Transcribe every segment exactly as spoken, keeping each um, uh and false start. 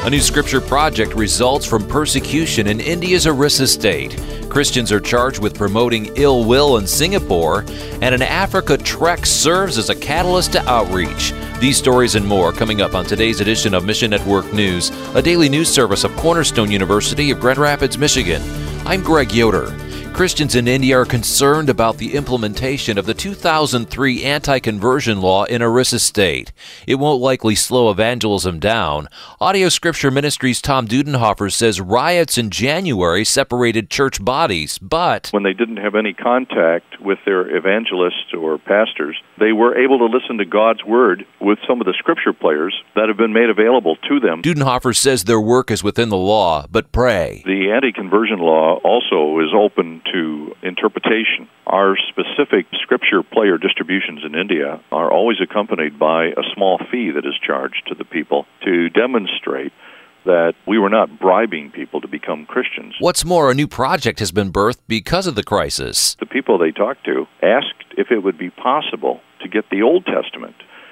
A new scripture project results from persecution in India's Orissa state. Christians are charged with promoting ill will in Singapore, and an Africa trek serves as a catalyst to outreach. These stories and more coming up on today's edition of Mission Network News, a daily news service of Cornerstone University of Grand Rapids, Michigan. I'm Greg Yoder. Christians in India are concerned about the implementation of the two thousand three anti-conversion law in Orissa state. It won't likely slow evangelism down. Audio Scripture Ministries' Tom Dudenhofer says riots in January separated church bodies, but when they didn't have any contact with their evangelists or pastors, they were able to listen to God's Word with some of the scripture players that have been made available to them. Dudenhofer says their work is within the law, but pray. The anti-conversion law also is open to interpretation. Our specific scripture player distributions in India are always accompanied by a small fee that is charged to the people to demonstrate that we were not bribing people to become Christians. What's more, a new project has been birthed because of the crisis. The people they talked to asked if it would be possible to get the Old Testament.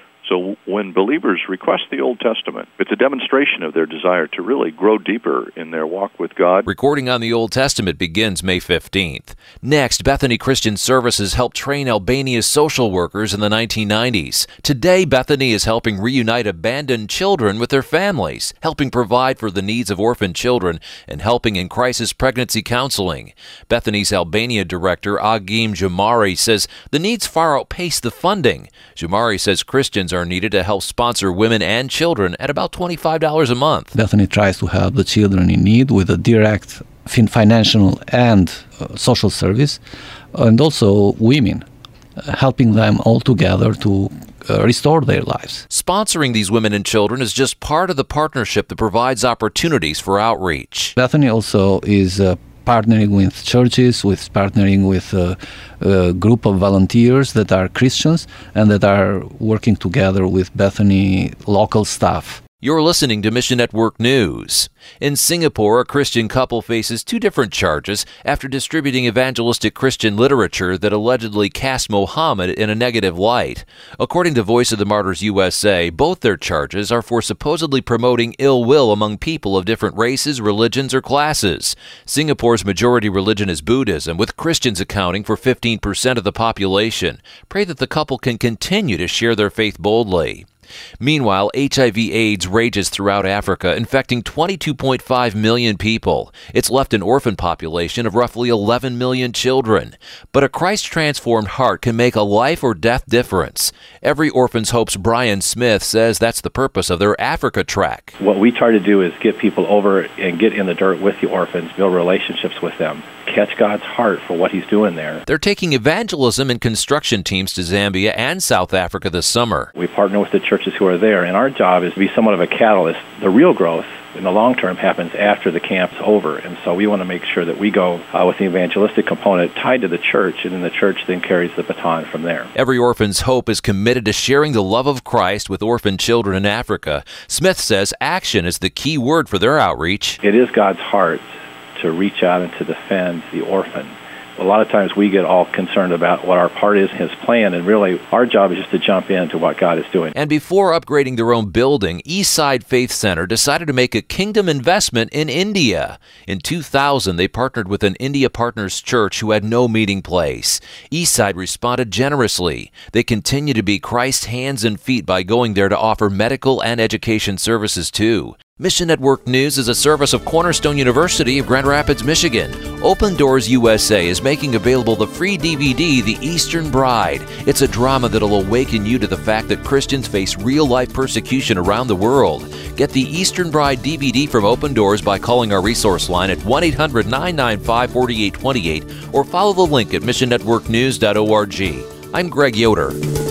So when believers request the Old Testament, it's a demonstration of their desire to really grow deeper in their walk with God. Recording on the Old Testament begins May fifteenth. Next, Bethany Christian Services helped train Albania's social workers in the nineteen nineties. Today, Bethany is helping reunite abandoned children with their families, helping provide for the needs of orphan children, and helping in crisis pregnancy counseling. Bethany's Albania director, Agim Jamari, says the needs far outpace the funding. Jamari says Christians are needed to help sponsor women and children at about twenty-five dollars a month. Bethany tries to help the children in need with a direct financial and uh, social service, and also women, uh, helping them all together to uh, restore their lives. Sponsoring these women and children is just part of the partnership that provides opportunities for outreach. Bethany also is uh, partnering with churches, with partnering with a, a group of volunteers that are Christians and that are working together with Bethany local staff. You're listening to Mission Network News. In Singapore, a Christian couple faces two different charges after distributing evangelistic Christian literature that allegedly cast Mohammed in a negative light. According to Voice of the Martyrs U S A, both their charges are for supposedly promoting ill will among people of different races, religions, or classes. Singapore's majority religion is Buddhism, with Christians accounting for fifteen percent of the population. Pray that the couple can continue to share their faith boldly. Meanwhile, H I V AIDS rages throughout Africa, infecting twenty-two point five million people. It's left an orphan population of roughly eleven million children. But a Christ-transformed heart can make a life or death difference. Every Orphans Hope's Brian Smith says that's the purpose of their Africa trek. What we try to do is get people over and get in the dirt with the orphans, build relationships with them, catch God's heart for what He's doing there. They're taking evangelism and construction teams to Zambia and South Africa this summer. We partner with the churches who are there, and our job is to be somewhat of a catalyst. The real growth in the long term happens after the camp's over, and so we want to make sure that we go uh, with the evangelistic component tied to the church, and then the church then carries the baton from there. Every Orphan's Hope is committed to sharing the love of Christ with orphan children in Africa. Smith says action is the key word for their outreach. It is God's heart to reach out and to defend the orphan. A lot of times we get all concerned about what our part is in His plan, and really our job is just to jump into what God is doing. And before upgrading their own building, Eastside Faith Center decided to make a kingdom investment in India. In two thousand, they partnered with an India Partners church who had no meeting place. Eastside responded generously. They continue to be Christ's hands and feet by going there to offer medical and education services too. Mission Network News is a service of Cornerstone University of Grand Rapids, Michigan. Open Doors U S A is making available the free D V D, The Eastern Bride. It's a drama that'll awaken you to the fact that Christians face real-life persecution around the world. Get the Eastern Bride D V D from Open Doors by calling our resource line at one eight hundred nine nine five four eight two eight or follow the link at mission network news dot org. I'm Greg Yoder.